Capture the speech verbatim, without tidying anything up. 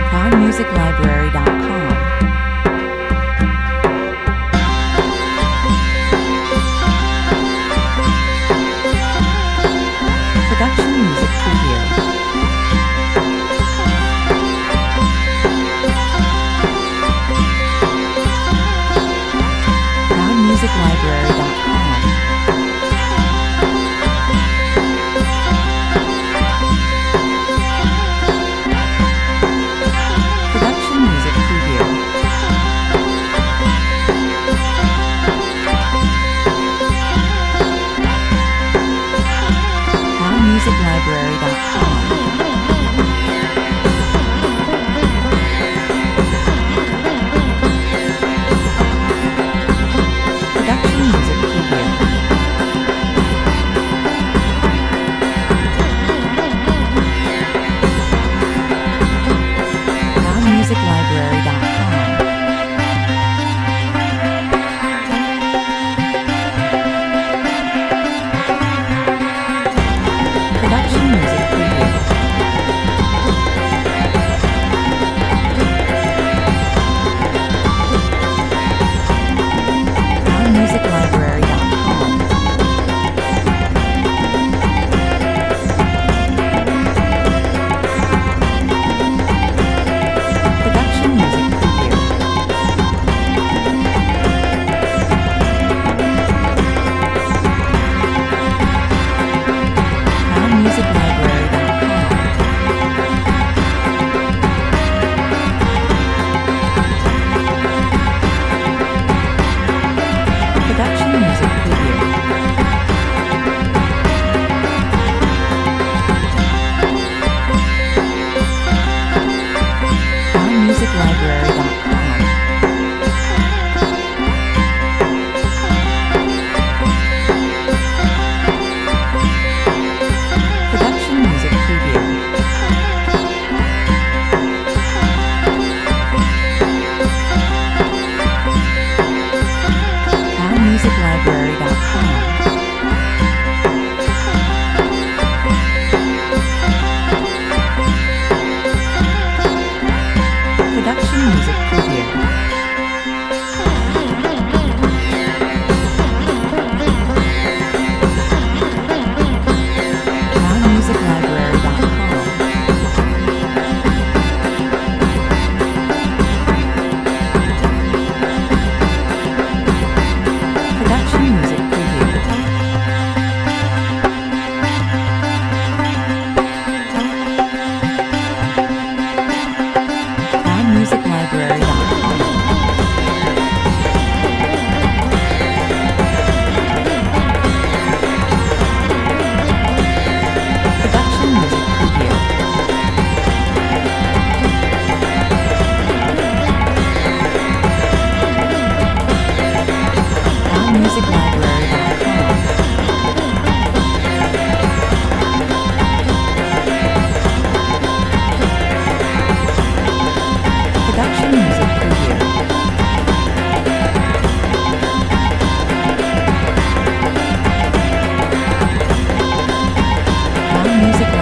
cloud music library dot com. Production music preview. cloud music library dot com. Production music preview. cloud music library dot com. Production music preview. cloud music library dot com. Production music preview. cloud music library dot com. Production music preview. cloud music library dot com. Production music preview. cloud music library dot com. Production music preview. cloud music library dot com. Production music preview. cloud music library dot com. Production music preview. cloud music library dot com. Production music preview. cloud music library dot com. Production music preview. cloud music